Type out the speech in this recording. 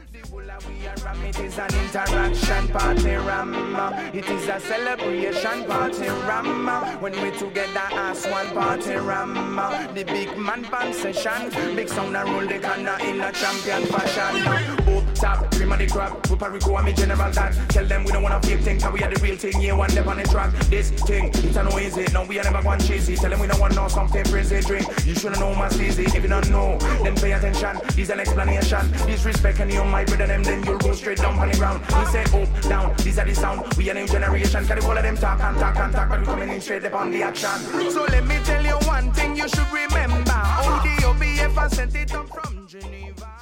It is an interaction party ram. It is a celebration party ram. When we together as one party ram. The big man band session. Big sound and roll the corner in a champion fashion. Up top, cream of the crop. Puerto Rico and me general that. Tell them we don't want to fake thing, cause we are the real thing. Yeah, one step on the track. This thing, it's a no easy. No, we are never going cheesy. Tell them we don't want no something crazy drink. You shouldn't know my sleazy. If you don't know, then pay attention. This an explanation. Disrespect and you my brother them, then you'll go straight down on the ground. We say up, down, these are the sound. We are new generation. Can all of them talk and talk and talk, but we coming in straight up on the action. So let me tell you one thing you should remember. ODOBF sent it up from Geneva.